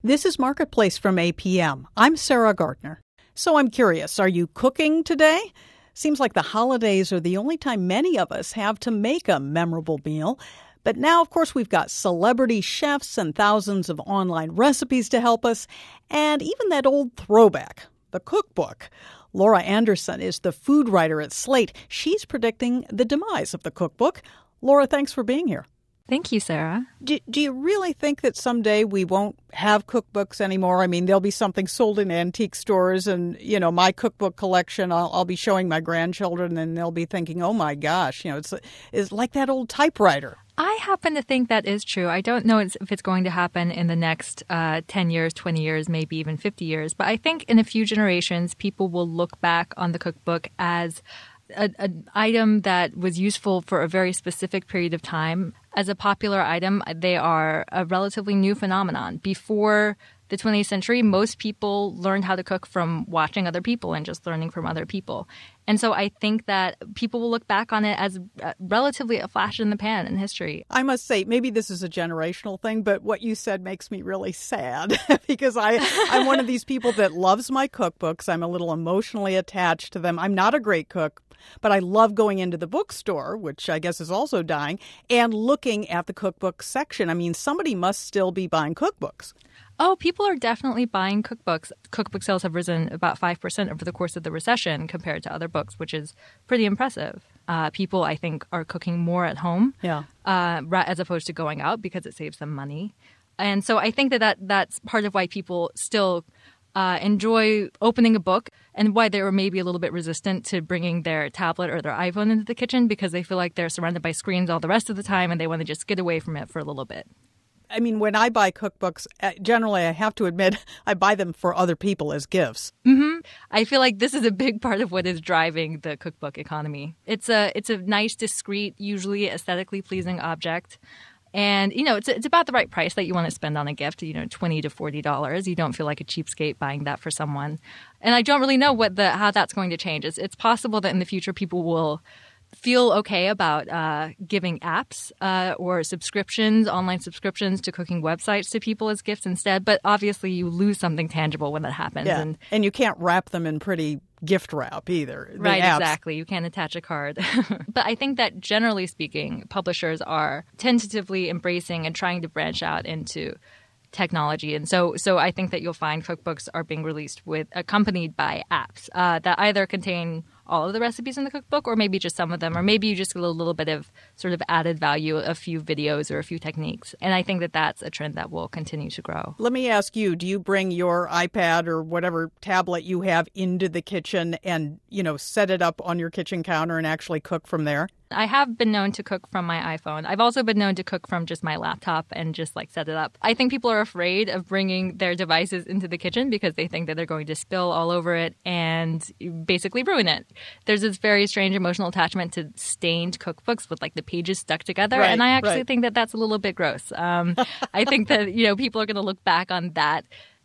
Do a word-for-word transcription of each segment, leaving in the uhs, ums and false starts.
This is Marketplace from A P M. I'm Sarah Gardner. So I'm curious, are you cooking today? Seems like the holidays are the only time many of us have to make a memorable meal. But now, of course, we've got celebrity chefs and thousands of online recipes to help us, and even that old throwback, the cookbook. Laura Anderson is the food writer at Slate. She's predicting the demise of the cookbook. Laura, thanks for being here. Thank you, Sarah. Do, do you really think that someday we won't have cookbooks anymore? I mean, there'll be something sold in antique stores and, you know, my cookbook collection, I'll, I'll be showing my grandchildren and they'll be thinking, oh, my gosh, you know, it's, it's like that old typewriter. I happen to think that is true. I don't know if it's going to happen in the next uh, ten years, twenty years, maybe even fifty years. But I think in a few generations, people will look back on the cookbook as a, an item that was useful for a very specific period of time. As a popular item, they are a relatively new phenomenon. Before the twentieth century, most people learned how to cook from watching other people and just learning from other people. And so I think that people will look back on it as relatively a flash in the pan in history. I must say, maybe this is a generational thing, but what you said makes me really sad because I, I'm one of these people that loves my cookbooks. I'm a little emotionally attached to them. I'm not a great cook, but I love going into the bookstore, which I guess is also dying, and looking at the cookbook section. I mean, somebody must still be buying cookbooks. Oh, people are definitely buying cookbooks. Cookbook sales have risen about five percent over the course of the recession compared to other books, which is pretty impressive. Uh, people, I think, are cooking more at home yeah. uh, as opposed to going out because it saves them money. And so I think that, that that's part of why people still uh, enjoy opening a book and why they were maybe a little bit resistant to bringing their tablet or their iPhone into the kitchen because they feel like they're surrounded by screens all the rest of the time and they want to just get away from it for a little bit. I mean, when I buy cookbooks, generally I have to admit I buy them for other people as gifts. Mm-hmm. I feel like this is a big part of what is driving the cookbook economy. It's a it's a nice, discreet, usually aesthetically pleasing object. And, you know, it's it's about the right price that you want to spend on a gift, you know, twenty to forty dollars. You don't feel like a cheapskate buying that for someone. And I don't really know what the how that's going to change. It's, it's possible that in the future people will feel okay about uh, giving apps uh, or subscriptions, online subscriptions to cooking websites to people as gifts instead. But obviously you lose something tangible when that happens. Yeah. And, and you can't wrap them in pretty gift wrap either. The right, apps. Exactly. You can't attach a card. But I think that generally speaking, publishers are tentatively embracing and trying to branch out into technology. And so so I think that you'll find cookbooks are being released with accompanied by apps uh, that either contain all of the recipes in the cookbook or maybe just some of them, or maybe you just get a little bit of sort of added value, a few videos or a few techniques. And I think that that's a trend that will continue to grow. Let me ask you, do you bring your iPad or whatever tablet you have into the kitchen and, you know, set it up on your kitchen counter and actually cook from there? I have been known to cook from my iPhone. I've also been known to cook from just my laptop and just like set it up. I think people are afraid of bringing their devices into the kitchen because they think that they're going to spill all over it and basically ruin it. There's this very strange emotional attachment to stained cookbooks with like the pages stuck together. Right, and I actually right. think that that's a little bit gross. Um, I think that, you know, people are going to look back on that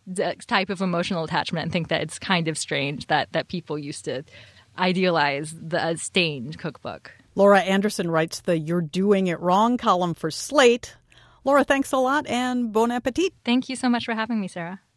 type of emotional attachment and think that it's kind of strange that, that people used to idealize the stained cookbook. Laura Anderson writes the You're Doing It Wrong column for Slate. Laura, thanks a lot and bon appetit. Thank you so much for having me, Sarah.